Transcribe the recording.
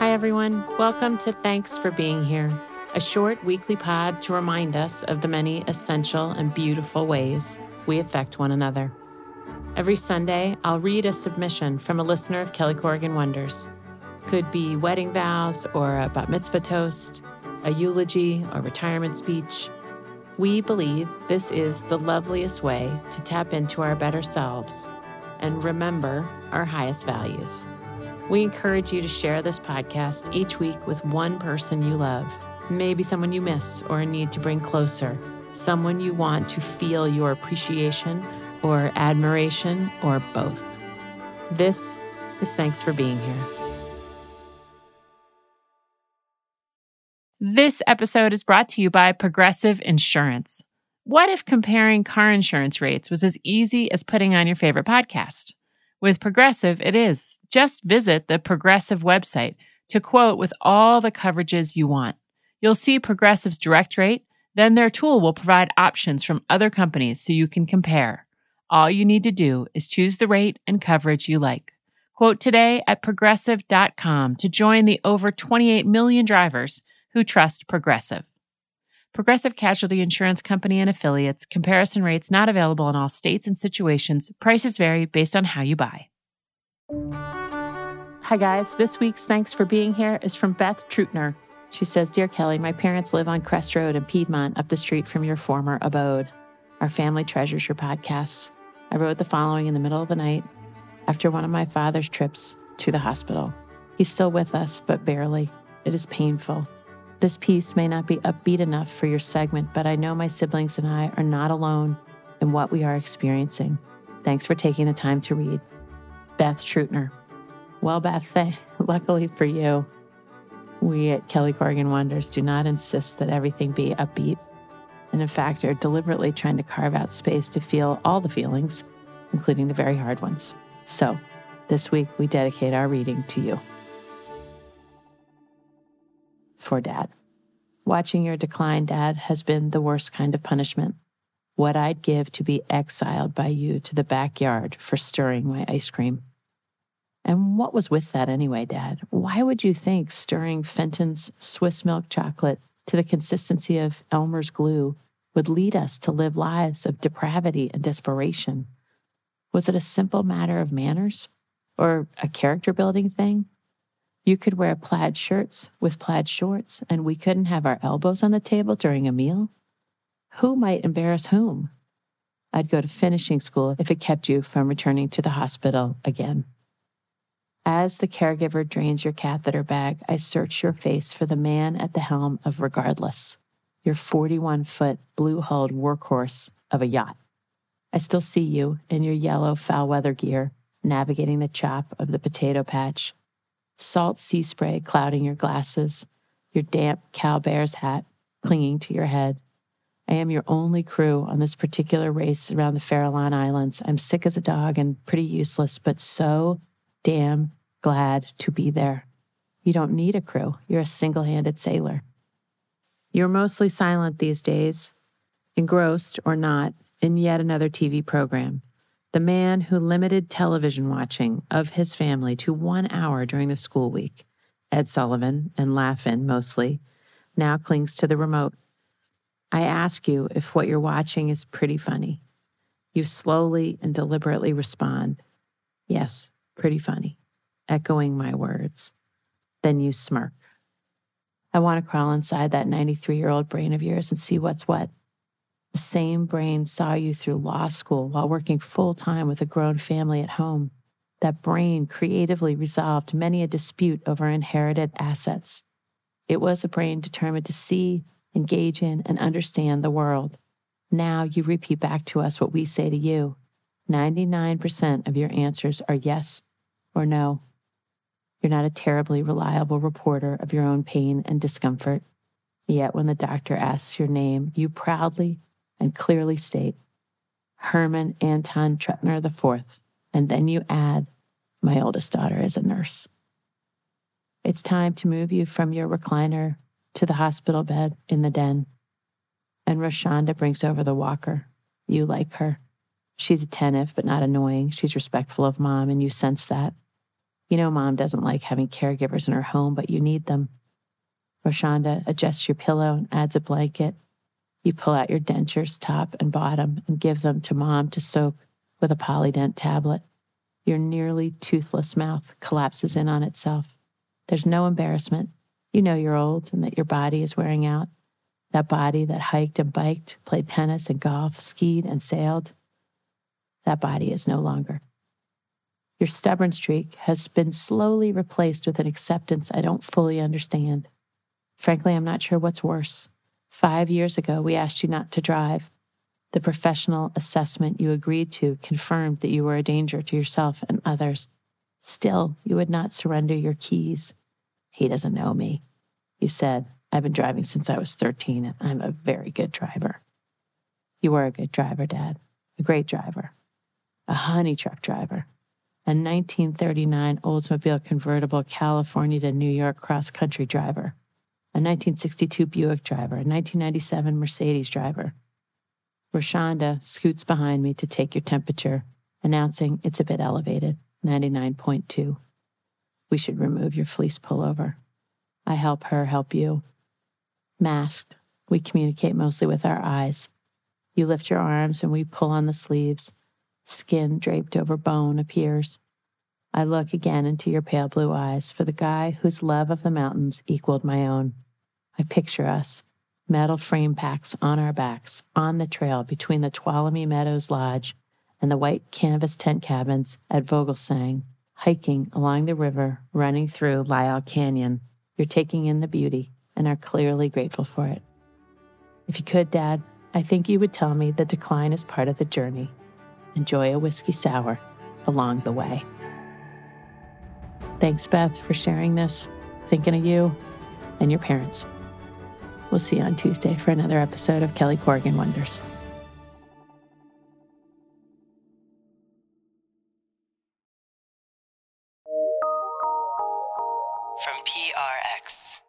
Hi, everyone. Welcome to Thanks for Being Here, a short weekly pod to remind us of the many essential and beautiful ways we affect one another. Every Sunday, I'll read a submission from a listener of Kelly Corrigan Wonders. Could be wedding vows or a bat mitzvah toast, a eulogy or retirement speech. We believe this is the loveliest way to tap into our better selves and remember our highest values. We encourage you to share this podcast each week with one person you love, maybe someone you miss or need to bring closer, someone you want to feel your appreciation or admiration or both. This is Thanks for Being Here. This episode is brought to you by Progressive Insurance. What if comparing car insurance rates was as easy as putting on your favorite podcast? With Progressive, it is. Just visit the Progressive website to quote with all the coverages you want. You'll see Progressive's direct rate, then their tool will provide options from other companies so you can compare. All you need to do is choose the rate and coverage you like. Quote today at Progressive.com to join the over 28 million drivers who trust Progressive. Progressive Casualty Insurance Company and Affiliates. Comparison rates not available in all states and situations. Prices vary based on how you buy. Hi guys, this week's Thanks for Being Here is from Beth Trutner. She says, Dear Kelly, my parents live on Crest Road in Piedmont up the street from your former abode. Our family treasures your podcasts. I wrote the following in the middle of the night after one of my father's trips to the hospital. He's still with us, but barely. It is painful. This piece may not be upbeat enough for your segment, but I know my siblings and I are not alone in what we are experiencing. Thanks for taking the time to read. Beth Trutner. Well, Beth, luckily for you, we at Kelly Corrigan Wonders do not insist that everything be upbeat, and in fact are deliberately trying to carve out space to feel all the feelings, including the very hard ones. So, this week we dedicate our reading to you. For Dad. Watching your decline, Dad, has been the worst kind of punishment. What I'd give to be exiled by you to the backyard for stirring my ice cream. And what was with that anyway, Dad? Why would you think stirring Fenton's Swiss milk chocolate to the consistency of Elmer's glue would lead us to live lives of depravity and desperation? Was it a simple matter of manners? Or a character-building thing? You could wear plaid shirts with plaid shorts, and we couldn't have our elbows on the table during a meal? Who might embarrass whom? I'd go to finishing school if it kept you from returning to the hospital again. As the caregiver drains your catheter bag, I search your face for the man at the helm of Regardless, your 41-foot blue-hulled workhorse of a yacht. I still see you in your yellow foul-weather gear, navigating the chop of the potato patch, salt sea spray clouding your glasses, your damp cowbear's hat clinging to your head. I am your only crew on this particular race around the Farallon Islands. I'm sick as a dog and pretty useless, but so damn glad to be there. You don't need a crew. You're a single-handed sailor. You're mostly silent these days, engrossed or not in yet another TV program. The man who limited television watching of his family to 1 hour during the school week, Ed Sullivan and Laugh-In mostly, now clings to the remote. I ask you if what you're watching is pretty funny. You slowly and deliberately respond, yes, pretty funny, echoing my words. Then you smirk. I want to crawl inside that 93-year-old brain of yours and see what's what. The same brain saw you through law school while working full-time with a grown family at home. That brain creatively resolved many a dispute over inherited assets. It was a brain determined to see, engage in, and understand the world. Now you repeat back to us what we say to you. 99% of your answers are yes or no. You're not a terribly reliable reporter of your own pain and discomfort. Yet when the doctor asks your name, you proudly and clearly state, Herman Anton Trutner IV, and then you add, my oldest daughter is a nurse. It's time to move you from your recliner to the hospital bed in the den. And Roshonda brings over the walker. You like her. She's attentive but not annoying. She's respectful of Mom, and you sense that. You know Mom doesn't like having caregivers in her home, but you need them. Roshanda adjusts your pillow and adds a blanket. You pull out your dentures, top and bottom, and give them to Mom to soak with a Polydent tablet. Your nearly toothless mouth collapses in on itself. There's no embarrassment. You know you're old and that your body is wearing out. That body that hiked and biked, played tennis and golf, skied and sailed, that body is no longer. Your stubborn streak has been slowly replaced with an acceptance I don't fully understand. Frankly, I'm not sure what's worse. 5 years ago, we asked you not to drive. The professional assessment you agreed to confirmed that you were a danger to yourself and others. Still, you would not surrender your keys. He doesn't know me. You said, I've been driving since I was 13, and I'm a very good driver. You were a good driver, Dad. A great driver. A honey truck driver. A 1939 Oldsmobile convertible California to New York cross-country driver. A 1962 Buick driver. A 1997 Mercedes driver. Roshanda scoots behind me to take your temperature, announcing it's a bit elevated, 99.2. We should remove your fleece pullover. I help her help you. Masked, we communicate mostly with our eyes. You lift your arms and we pull on the sleeves. Skin draped over bone appears. I look again into your pale blue eyes for the guy whose love of the mountains equaled my own. I picture us, metal frame packs on our backs, on the trail between the Tuolumne Meadows Lodge and the white canvas tent cabins at Vogelsang, hiking along the river, running through Lyell Canyon. You're taking in the beauty and are clearly grateful for it. If you could, Dad, I think you would tell me the decline is part of the journey. Enjoy a whiskey sour along the way. Thanks, Beth, for sharing this. Thinking of you and your parents. We'll see you on Tuesday for another episode of Kelly Corrigan Wonders. From PRX.